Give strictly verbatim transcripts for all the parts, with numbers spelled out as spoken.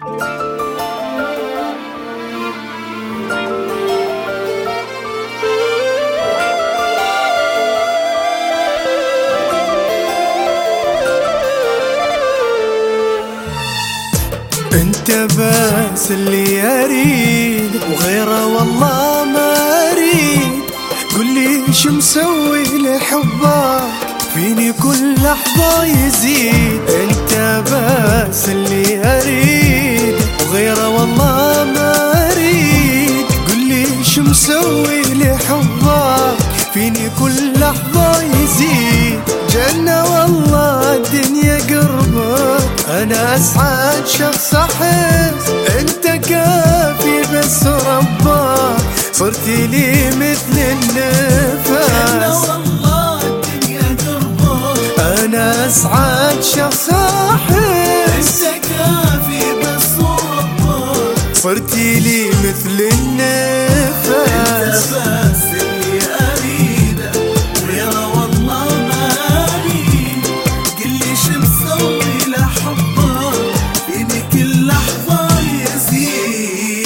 انت بس اللي اريد وغيره والله ما اريد. قولي شو مسوي لحبك فيني كل لحظة يزيد. انت بس اللي اريد وغيره والله ما اريد. قولي شو مسوي لحبك فيني كل لحظة يزيد. جنة والله الدنيا قربك أنا أسعد شخص أحس. أنت كافي بس ربك صرت لي مثل النفس. جنة والله الدنيا قربك أنا أسعد شخص أحس. أنت كافي بس ربك صرت لي مثل النفس. أنت بس اللي أريده وغيره والله ما أريد. قلي شو مسوي لحبك فيني كل لحظة يزيد.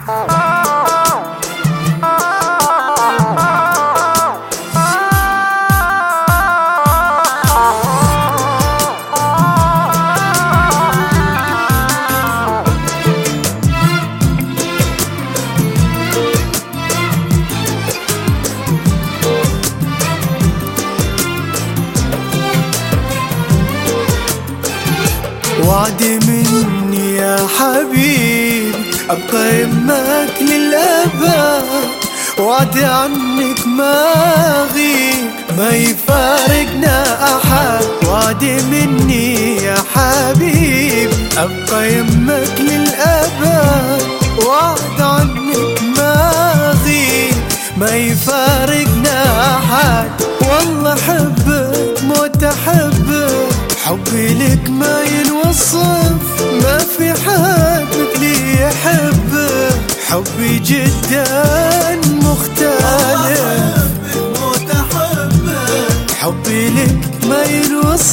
وعد مني يا حبيبي أبقى يمك للأبد. وعد عنك ما أغيب ما يفارقنا أحد. وعد مني يا حبيبي أبقى يمك للأبد. وعد عنك ما أغيب ما يفارقنا أحد. والله حبك موت أحبك حبي لك ما ينوصف. ما في حد مثلي يحبك حبي جدا مختلف. موت أحبك حبي لك ما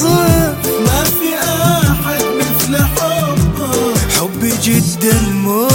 ينوصف. ما في أحد مثل حبك حبي جدا مختلف.